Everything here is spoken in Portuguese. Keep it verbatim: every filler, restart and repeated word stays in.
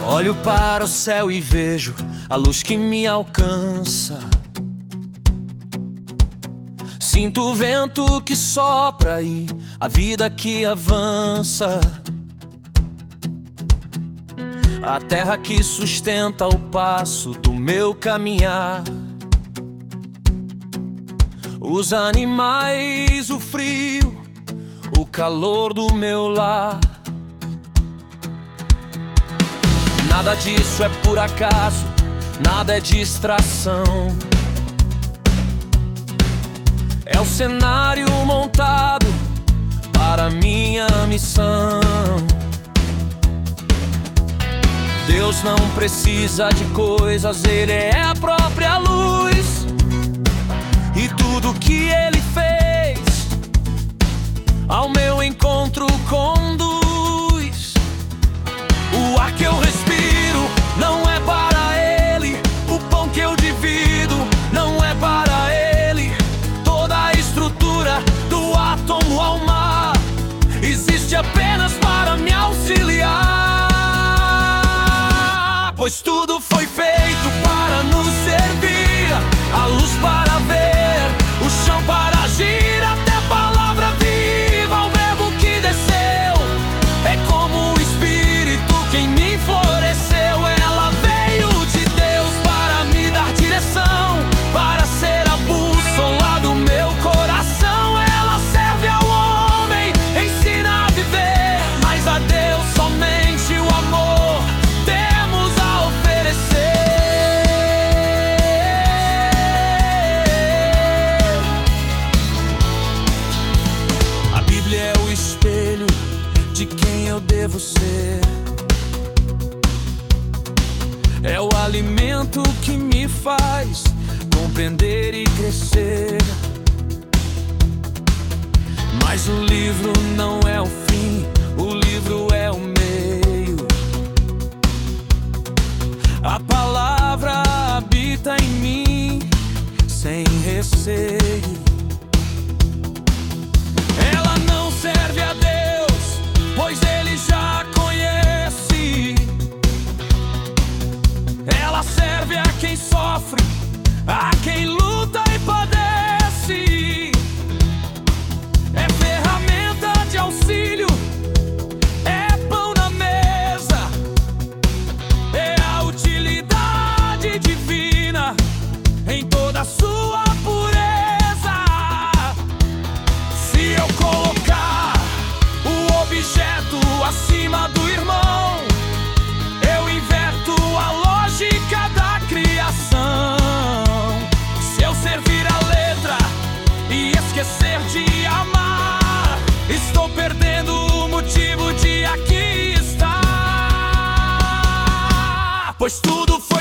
Olho para o céu e vejo a luz que me alcança. Sinto o vento que sopra e a vida que avança. A terra que sustenta o passo do meu caminhar. Os animais, o frio, o calor do meu lar. Nada disso é por acaso, nada é distração. É o cenário montado para minha missão. Deus não precisa de coisas, Ele é a própria luz. E tudo que Ele fez ao meu encontro conduz. O ar que eu respiro não é para Ele, o pão que eu divido não é para Ele. Toda a estrutura do átomo ao mar existe apenas para me auxiliar. Pois tudo foi feito para nos servir, a luz para ver, o chão para agir, até a palavra viva, o verbo que desceu. É como o Espírito que em mim floresceu. Ela veio de Deus para me dar direção, para ser a bússola do meu coração. Ela serve ao homem, ensina a viver, mas a Deus somente o amor temos a oferecer. A Bíblia é o espelho de quem eu devo ser. É o alimento que me faz compreender e crescer. Mas o livro não é o fim, o livro é o meio. A palavra habita em mim sem receio. Ela não serve a Deus, pois Ele já conhece. Ela serve a quem sofre, a quem luta e padece. É ferramenta de auxílio, é pão na mesa, é a utilidade divina em toda a sua pureza. Se eu colocar o objeto acima do irmão, eu inverto a lógica da criação. Se eu servir a letra e esquecer de amar, estou perdendo o motivo de aqui estar. Pois tudo foi